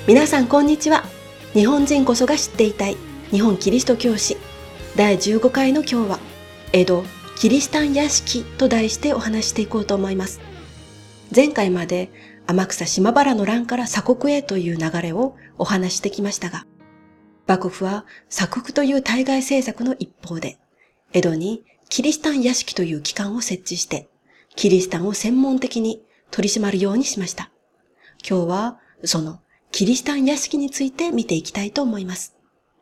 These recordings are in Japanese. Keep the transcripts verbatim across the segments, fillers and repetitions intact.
皆さんこんにちは。日本人こそが知っていたい日本キリスト教史だいじゅうごかいの今日は、江戸キリシタン屋敷と題してお話していこうと思います。前回まで天草島原の乱から鎖国へという流れをお話してきましたが、幕府は鎖国という対外政策の一方で、江戸にキリシタン屋敷という機関を設置して、キリシタンを専門的に取り締まるようにしました。今日はそのキリシタン屋敷について見ていきたいと思います。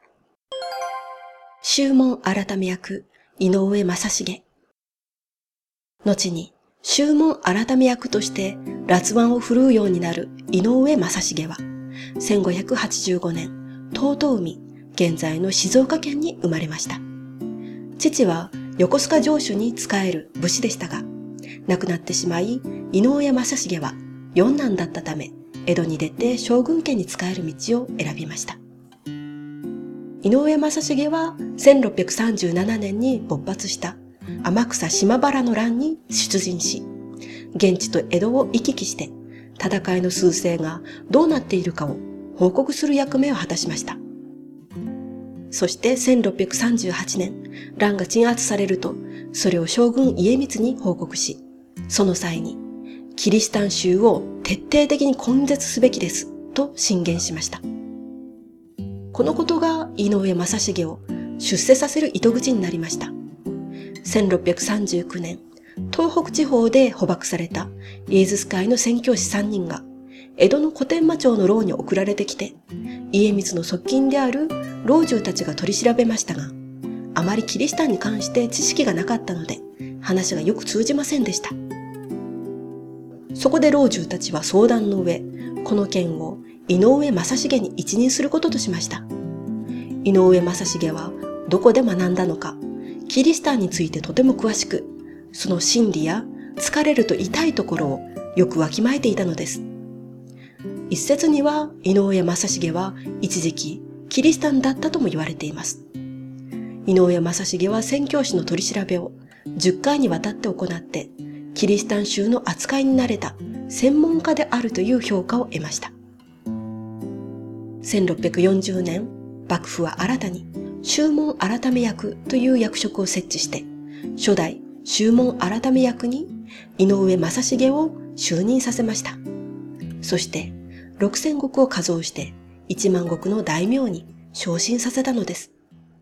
宗門改め役、井上正成。後に宗門改め役として辣腕を振るうようになる井上正成は、せんごひゃくはちじゅうごねん、遠江、現在の静岡県に生まれました。父は横須賀城主に仕える武士でしたが、亡くなってしまい、井上正成は四男だったため、江戸に出て将軍家に仕える道を選びました。井上正成はせんろっぴゃくさんじゅうななねんに勃発した天草島原の乱に出陣し、現地と江戸を行き来して戦いの趨勢がどうなっているかを報告する役目を果たしました。そしてせんろっぴゃくさんじゅうはちねん、乱が鎮圧されると、それを将軍家光に報告し、その際にキリシタン宗を徹底的に根絶すべきですと進言しました。このことが井上正成を出世させる糸口になりました。せんろっぴゃくさんじゅうきゅうねん、東北地方で捕獲されたイエズス会の宣教師さんにんが江戸の小天満町の牢に送られてきて、家光の側近である老中たちが取り調べましたが、あまりキリシタンに関して知識がなかったので話がよく通じませんでした。そこで老中たちは相談の上、この件を井上正成に一任することとしました。井上正成はどこで学んだのか、キリシタンについてとても詳しく、その心理や疲れると痛いところをよくわきまえていたのです。一説には井上正成は一時期キリシタンだったとも言われています。井上正成は宣教師の取り調べをじゅっかいにわたって行って、キリシタン宗の扱いに慣れた専門家であるという評価を得ました。せんろっぴゃくよんじゅうねん、幕府は新たに宗門改め役という役職を設置して、初代宗門改め役に井上正成を就任させました。そしてろくせん石を加増していちまん石の大名に昇進させたのです。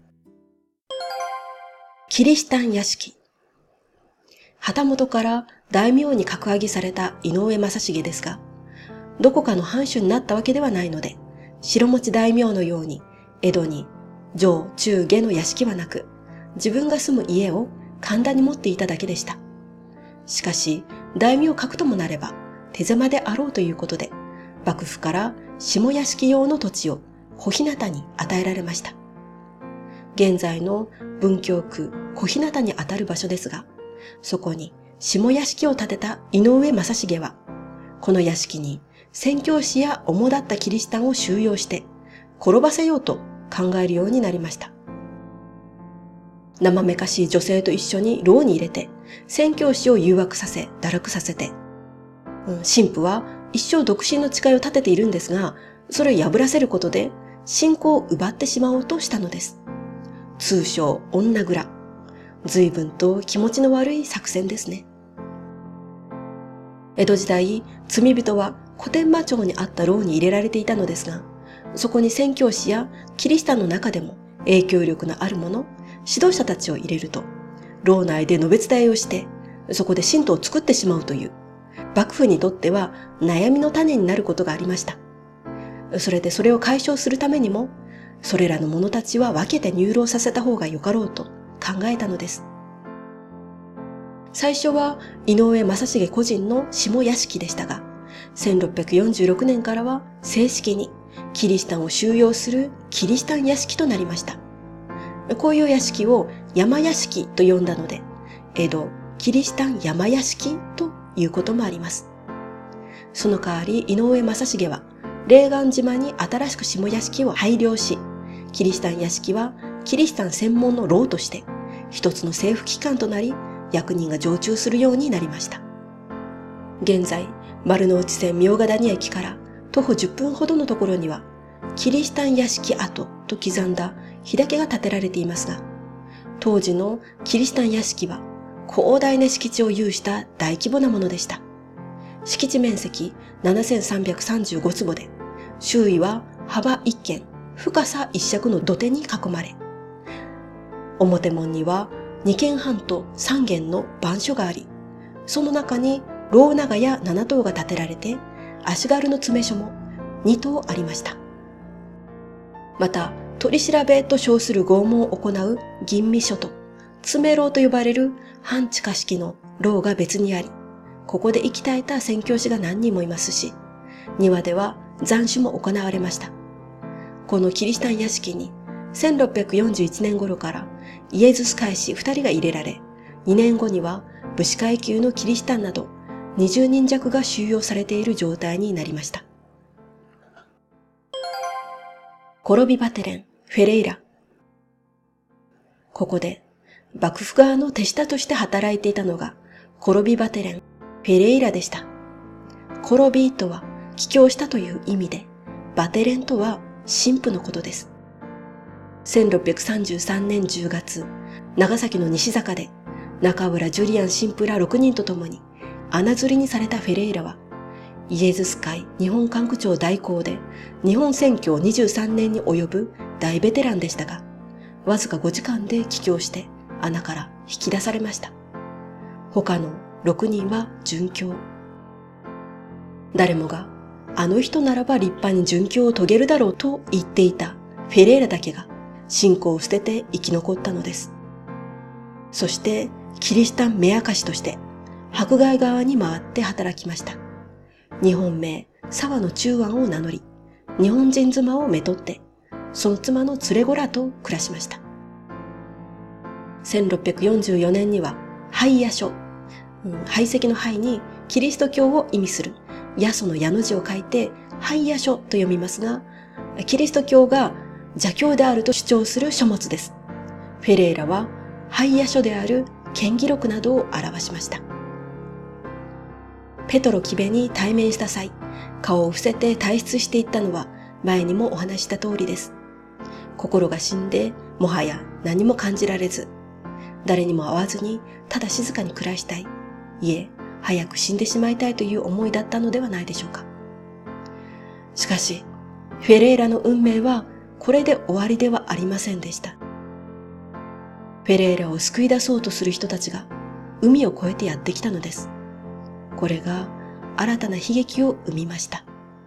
キリシタン屋敷。旗本から大名に格上げされた井上正成ですが、どこかの藩主になったわけではないので、城持ち大名のように江戸に上中下の屋敷はなく、自分が住む家を神田に持っていただけでした。しかし大名格ともなれば手狭であろうということで、幕府から下屋敷用の土地を小日向に与えられました。現在の文京区小日向にあたる場所ですが、そこに下屋敷を建てた井上正成は、この屋敷に宣教師や主だったキリシタンを収容して転ばせようと考えるようになりました。生めかしい女性と一緒に牢に入れて、宣教師を誘惑させ、堕落させて、うん、神父は一生独身の誓いを立てているんですが、それを破らせることで信仰を奪ってしまおうとしたのです。通称女蔵。随分と気持ちの悪い作戦ですね。江戸時代、罪人は小天満町にあった牢に入れられていたのですが、そこに宣教師やキリシタンの中でも影響力のある者、指導者たちを入れると、牢内で述べ伝えをして、そこで信徒を作ってしまうという、幕府にとっては悩みの種になることがありました。それでそれを解消するためにも、それらの者たちは分けて入牢させた方がよかろうと考えたのです。最初は井上正成個人の下屋敷でしたが、せんろっぴゃくよんじゅうろくねんからは正式にキリシタンを収容するキリシタン屋敷となりました。こういう屋敷を山屋敷と呼んだので、江戸キリシタン山屋敷ということもあります。その代わり井上正成は霊岸島に新しく下屋敷を廃陵し、キリシタン屋敷はキリシタン専門の牢として一つの政府機関となり、役人が常駐するようになりました。現在、丸の内線茗ヶ谷駅から徒歩じゅっぷんほどのところには、キリシタン屋敷跡と刻んだ日だけが建てられていますが、当時のキリシタン屋敷は広大な敷地を有した大規模なものでした。敷地面積ななせんさんびゃくさんじゅうごつぼで、周囲は幅いっけん、深さいっしゃくの土手に囲まれ、表門にはにけんはんとさんげんの番所があり、その中に牢長屋ななとうが建てられて、足軽の詰め所もにとうありました。また、取り調べと称する拷問を行う吟味所と、詰め牢と呼ばれる半地下式の牢が別にあり、ここで息絶えた宣教師が何人もいますし、庭では斬首も行われました。このキリシタン屋敷にせんろっぴゃくよんじゅういちねん頃からイエズス会士ふたりが入れられ、にねんごには武士階級のキリシタンなどにじゅうにん弱が収容されている状態になりました。コロビバテレン、フェレイラ。ここで幕府側の手下として働いていたのがコロビバテレン、フェレイラでした。コロビとは帰郷したという意味で、バテレンとは神父のことです。せんろっぴゃくさんじゅうさんねんじゅうがつ、長崎の西坂で中浦ジュリアン神父らろくにんと共に穴釣りにされたフェレイラは、イエズス会日本管区長代行で日本宣教にじゅうさんねんに及ぶ大ベテランでしたが、わずかごじかんで帰郷して穴から引き出されました。他のろくにんは殉教。誰もがあの人ならば立派に殉教を遂げるだろうと言っていたフェレーラだけが信仰を捨てて生き残ったのです。そしてキリシタン目明かしとして迫害側に回って働きました。日本名沢の中庵を名乗り、日本人妻をめとって、その妻の連れ子らと暮らしました。せんろっぴゃくよんじゅうよねんには廃屋所、うん、廃石の廃にキリスト教を意味するヤソの矢の字を書いて廃屋書と読みますが、キリスト教が邪教であると主張する書物です。フェレーラは廃屋書である検議録などを表しました。ペトロキベに対面した際、顔を伏せて退出していったのは前にもお話した通りです。心が死んでもはや何も感じられず、誰にも会わずにただ静かに暮らしたい、いえ早く死んでしまいたいという思いだったのではないでしょうか。しかしフェレーラの運命はこれで終わりではありませんでした。フェレーラを救い出そうとする人たちが海を越えてやってきたのです。これが新たな悲劇を生みました。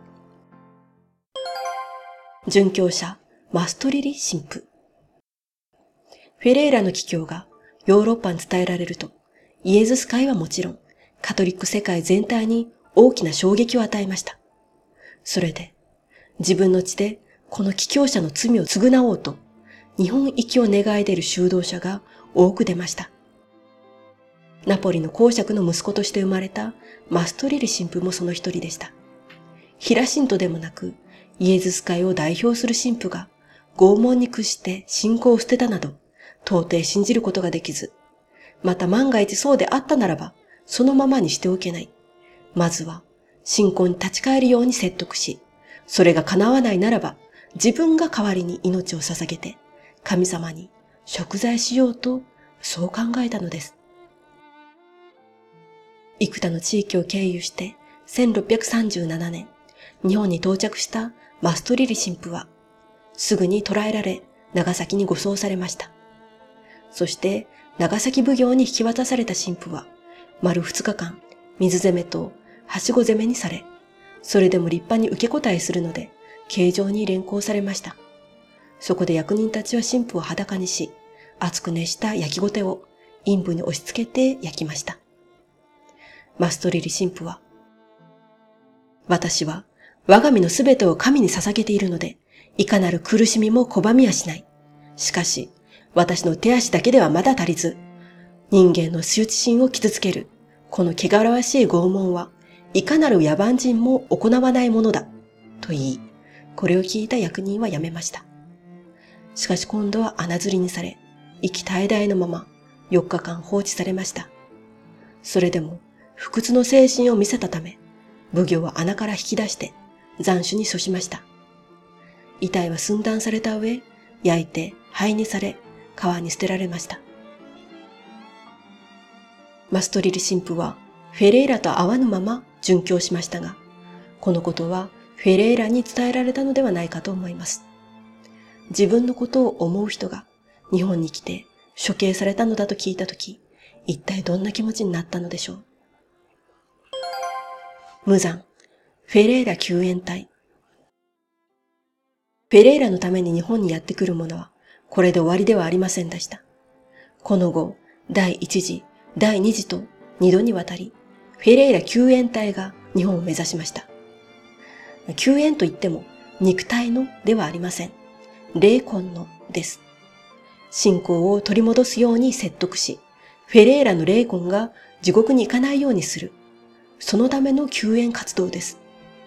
殉教者マストリリ神父。フェレーラの帰郷がヨーロッパに伝えられると、イエズス会はもちろんカトリック世界全体に大きな衝撃を与えました。それで自分の血でこの帰郷者の罪を償おうと日本行きを願い出る修道者が多く出ました。ナポリの公爵の息子として生まれたマストリリ神父もその一人でした。平信徒でもなくイエズス会を代表する神父が拷問に屈して信仰を捨てたなど到底信じることができず、また万が一そうであったならばそのままにしておけない。まずは信仰に立ち返るように説得し、それが叶わないならば自分が代わりに命を捧げて神様に贖罪しようとそう考えたのです。幾多の地域を経由してせんろっぴゃくさんじゅうななねん、日本に到着したマストリリ神父は、すぐに捕らえられ長崎に護送されました。そして長崎奉行に引き渡された神父は、丸二日間水攻めとはしご攻めにされ、それでも立派に受け答えするので、刑場に連行されました。そこで役人たちは神父を裸にし、熱く熱した焼きごてを陰部に押し付けて焼きました。マストリリ神父は、私は我が身のすべてを神に捧げているので、いかなる苦しみも拒みはしない。しかし、私の手足だけではまだ足りず、人間の羞恥心を傷つける、この汚らわしい拷問はいかなる野蛮人も行わないものだ、と言い、これを聞いた役人はやめました。しかし今度は穴釣りにされ、息絶え絶えのままよっかかん放置されました。それでも不屈の精神を見せたため、奉行は穴から引き出して、 斬首に処しました。遺体は寸断された上、焼いて灰にされ、川に捨てられました。マストリル神父はフェレーラと会わぬまま殉教しましたが、このことはフェレーラに伝えられたのではないかと思います。自分のことを思う人が日本に来て処刑されたのだと聞いたとき、一体どんな気持ちになったのでしょう。無残、フェレーラ救援隊。フェレーラのために日本にやってくる者は、これで終わりではありませんでした。この後、第一次、第二次と二度にわたり、フェレーラ救援隊が日本を目指しました。救援といっても、肉体のではありません。霊魂のです。信仰を取り戻すように説得し、フェレーラの霊魂が地獄に行かないようにする。そのための救援活動です。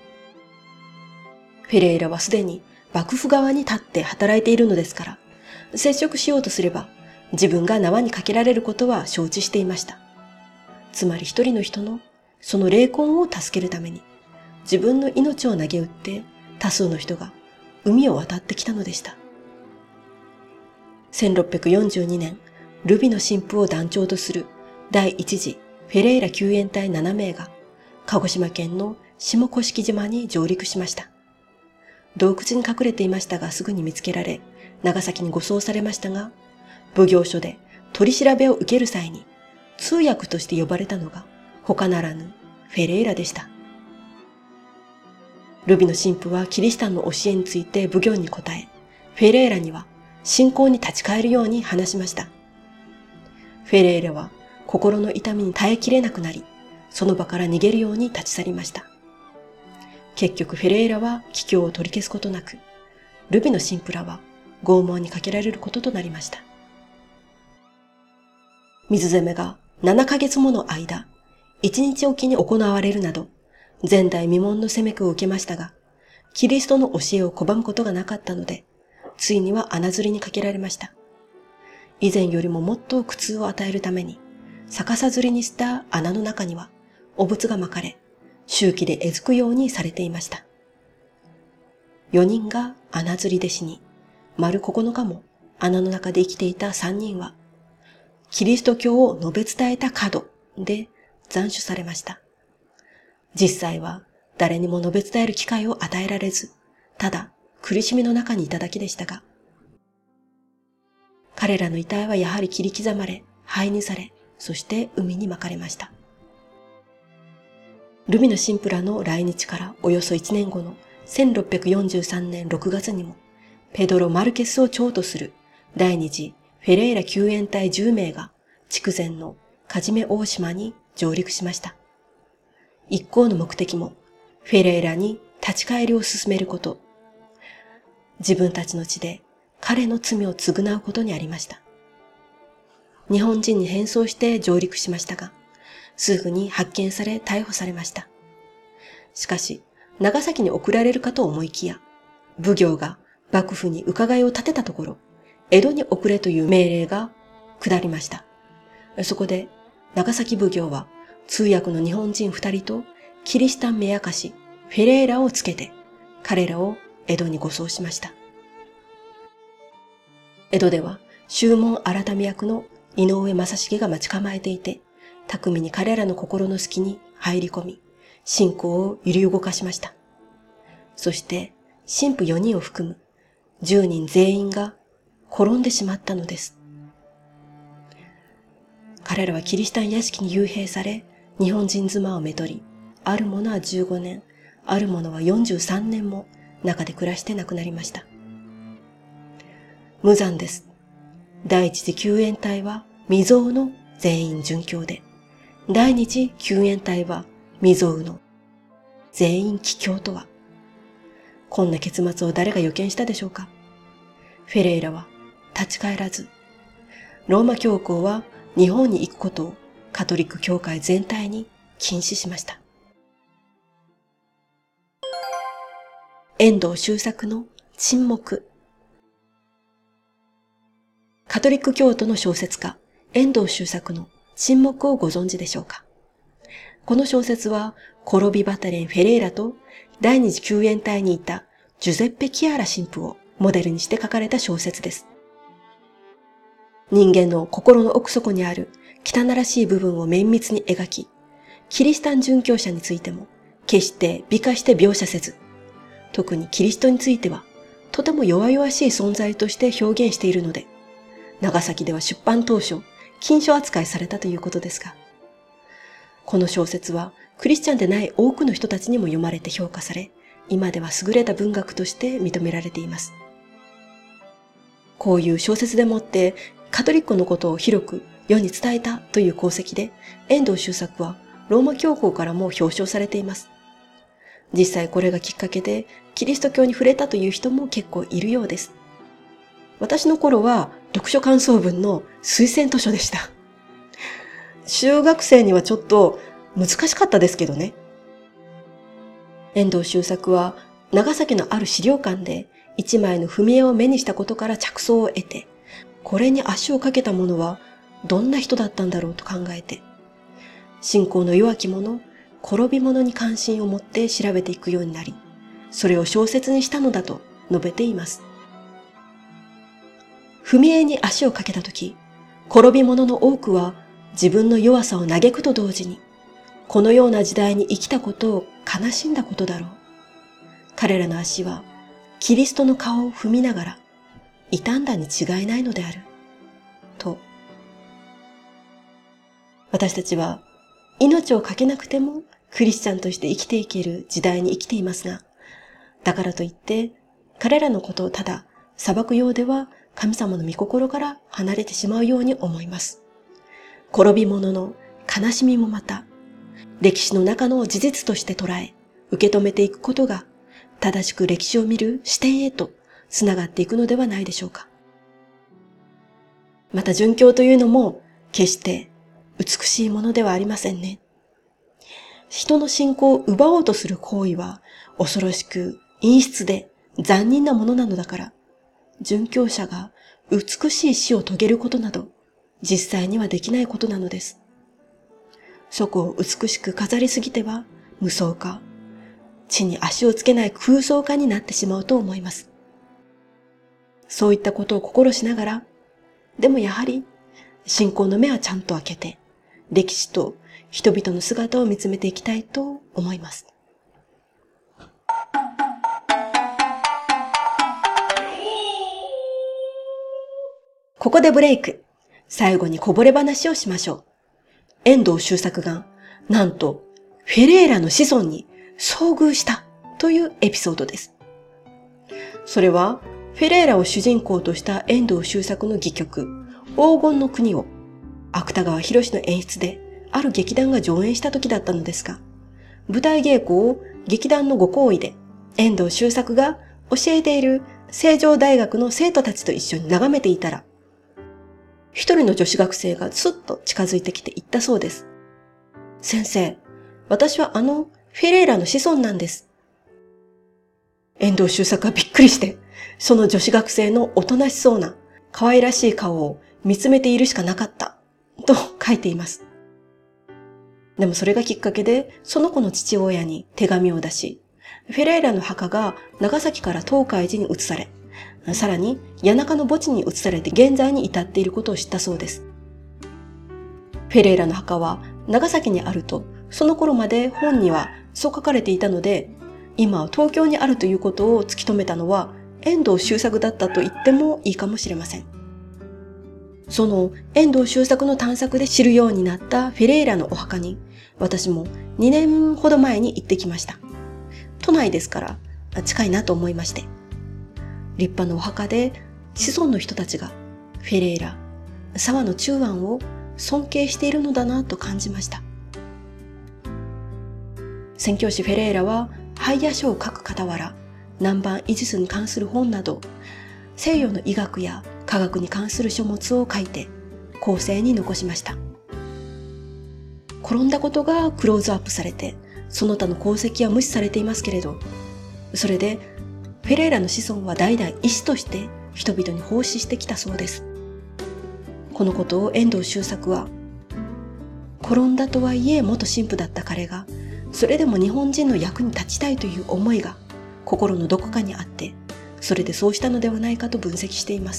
フェレーラはすでに幕府側に立って働いているのですから、接触しようとすれば自分が縄にかけられることは承知していました。つまり一人の人のその霊魂を助けるために自分の命を投げ打って多数の人が海を渡ってきたのでした。せんろっぴゃくよんじゅうにねん、ルビの神父を団長とする第一次フェレーラ救援隊ななめいが鹿児島県の下甑島に上陸しました。洞窟に隠れていましたがすぐに見つけられ、長崎に護送されましたが、奉行所で取り調べを受ける際に通訳として呼ばれたのが他ならぬフェレーラでした。ルビの神父はキリシタンの教えについて奉行に答え、フェレーラには信仰に立ち返るように話しました。フェレーラは心の痛みに耐えきれなくなり、その場から逃げるように立ち去りました。結局フェレーラは帰郷を取り消すことなく、ルビの神父らは拷問にかけられることとなりました。水攻めがななかげつもの間、いちにちおきに行われるなど、前代未聞の攻め苦を受けましたが、キリストの教えを拒むことがなかったので、ついには穴釣りにかけられました。以前よりももっと苦痛を与えるために、逆さ釣りにした穴の中には、汚物が巻かれ、周期でえずくようにされていました。よにんが穴釣りで死に、丸ここのかも穴の中で生きていたさんにんは、キリスト教を述べ伝えた門で斬首されました。実際は誰にも述べ伝える機会を与えられず、ただ苦しみの中にいただけでしたが、彼らの遺体はやはり切り刻まれ、灰にされ、そして海に巻かれました。ルビの神父らの来日からおよそいちねんごのせんろっぴゃくよんじゅうさんねんろくがつにも、ペドロ・マルケスを長とする第二次フェレーラ救援隊じゅうめいが筑前のカジメ大島に上陸しました。一行の目的もフェレーラに立ち返りを進めること、自分たちの地で彼の罪を償うことにありました。日本人に変装して上陸しましたが、すぐに発見され逮捕されました。しかし、長崎に送られるかと思いきや、奉行が幕府に伺いを立てたところ、江戸に送れという命令が下りました。そこで、長崎奉行は通訳の日本人二人とキリシタン目明かし、フェレーラをつけて、彼らを江戸に護送しました。江戸では、宗門改め役の井上正成が待ち構えていて、巧みに彼らの心の隙に入り込み、信仰を揺り動かしました。そして、神父よにんを含むじゅうにん全員が転んでしまったのです。彼らはキリシタン屋敷に幽閉され、日本人妻をめとり、ある者はじゅうごねん、ある者はよんじゅうさんねんも中で暮らして亡くなりました。無残です。第一次救援隊は未曾有の全員殉教で、第二次救援隊は未曾有の全員帰郷とは、こんな結末を誰が予見したでしょうか。フェレーラは立ち返らず、ローマ教皇は日本に行くことをカトリック教会全体に禁止しました。遠藤周作の沈黙。カトリック教徒の小説家、遠藤周作の沈黙をご存知でしょうか。この小説は、コロビ・バタレン・フェレーラと第二次救援隊にいたジュゼッペ・キアラ神父をモデルにして書かれた小説です。人間の心の奥底にある汚らしい部分を綿密に描き、キリシタン殉教者についても決して美化して描写せず、特にキリストについてはとても弱々しい存在として表現しているので、長崎では出版当初、禁書扱いされたということですが、この小説はクリスチャンでない多くの人たちにも読まれて評価され、今では優れた文学として認められています。こういう小説でもってカトリックのことを広く世に伝えたという功績で、遠藤周作はローマ教皇からも表彰されています。実際これがきっかけでキリスト教に触れたという人も結構いるようです。私の頃は読書感想文の推薦図書でした。中学生にはちょっと難しかったですけどね。遠藤周作は長崎のある資料館で一枚の踏み絵を目にしたことから着想を得て、これに足をかけた者はどんな人だったんだろうと考えて、信仰の弱き者、転び者に関心を持って調べていくようになり、それを小説にしたのだと述べています。踏み絵に足をかけたとき、転び者の多くは自分の弱さを嘆くと同時に、このような時代に生きたことを悲しんだことだろう。彼らの足はキリストの顔を踏みながら傷んだに違いないのである。と。私たちは命をかけなくてもクリスチャンとして生きていける時代に生きていますが、だからといって彼らのことをただ裁くようでは神様の御心から離れてしまうように思います。転び者の悲しみもまた、歴史の中の事実として捉え、受け止めていくことが、正しく歴史を見る視点へとつながっていくのではないでしょうか。また殉教というのも、決して美しいものではありませんね。人の信仰を奪おうとする行為は、恐ろしく陰湿で残忍なものなのだから、殉教者が美しい死を遂げることなど、実際にはできないことなのです。そこを美しく飾りすぎては無双化、地に足をつけない空想化になってしまうと思います。そういったことを心しながら、でもやはり信仰の目はちゃんと開けて、歴史と人々の姿を見つめていきたいと思います。ここでブレイク。最後にこぼれ話をしましょう。遠藤周作が、なんと、フェレーラの子孫に遭遇したというエピソードです。それは、フェレーラを主人公とした遠藤周作の戯曲、黄金の国を、芥川博の演出で、ある劇団が上演した時だったのですが、舞台稽古を劇団のご厚意で、遠藤周作が教えている成城大学の生徒たちと一緒に眺めていたら、一人の女子学生がスッと近づいてきて言ったそうです。先生、私はあのフェレーラの子孫なんです。遠藤周作はびっくりして、その女子学生のおとなしそうな可愛らしい顔を見つめているしかなかった、と書いています。でもそれがきっかけで、その子の父親に手紙を出し、フェレーラの墓が長崎から東海寺に移され、さらに谷中の墓地に移されて現在に至っていることを知ったそうです。フェレーラの墓は長崎にあると、その頃まで本にはそう書かれていたので、今は東京にあるということを突き止めたのは遠藤周作だったと言ってもいいかもしれません。その遠藤周作の探索で知るようになったフェレーラのお墓に、私もにねんほど前に行ってきました。都内ですから近いなと思いまして。立派なお墓で子孫の人たちがフェレーラ、沢の中庵を尊敬しているのだなと感じました。宣教師フェレーラは廃野書を書く傍ら、南蛮医術に関する本など、西洋の医学や科学に関する書物を書いて後世に残しました。転んだことがクローズアップされて、その他の功績は無視されていますけれど、それでフェレーラの子孫は代々医師として人々に奉仕してきたそうです。このことを遠藤周作は、転んだとはいえ元神父だった彼がそれでも日本人の役に立ちたいという思いが心のどこかにあって、それでそうしたのではないかと分析しています。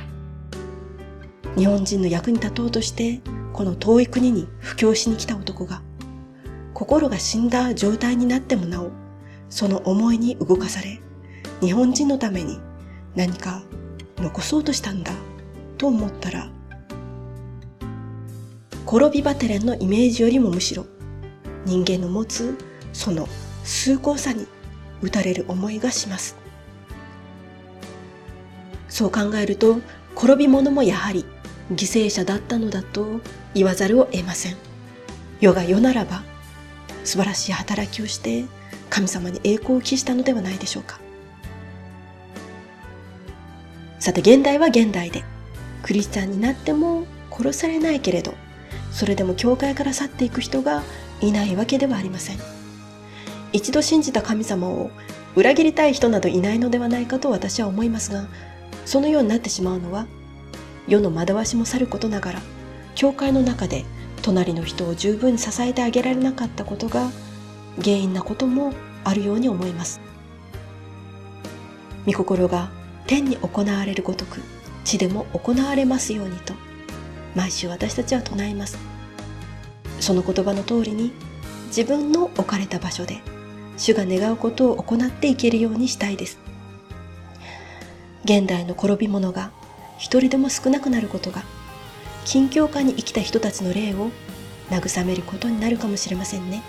日本人の役に立とうとしてこの遠い国に布教しに来た男が、心が死んだ状態になってもなおその思いに動かされ、日本人のために何か残そうとしたんだと思ったら、転びバテレンのイメージよりもむしろ人間の持つその崇高さに打たれる思いがします。そう考えると、転び者もやはり犠牲者だったのだと言わざるを得ません。世が世ならば素晴らしい働きをして神様に栄光を期したのではないでしょうか。さて、現代は現代でクリスチャンになっても殺されないけれど、それでも教会から去っていく人がいないわけではありません。一度信じた神様を裏切りたい人などいないのではないかと私は思いますが、そのようになってしまうのは世の惑わしもさることながら、教会の中で隣の人を十分に支えてあげられなかったことが原因なこともあるように思います。御心が天に行われるごとく地でも行われますようにと毎週私たちは唱えます。その言葉の通りに自分の置かれた場所で主が願うことを行っていけるようにしたいです。現代の転び者が一人でも少なくなることが、近教化に生きた人たちの霊を慰めることになるかもしれませんね。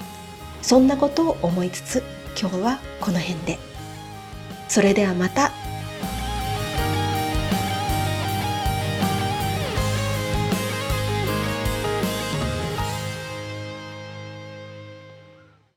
そんなことを思いつつ、今日はこの辺で。それではまた。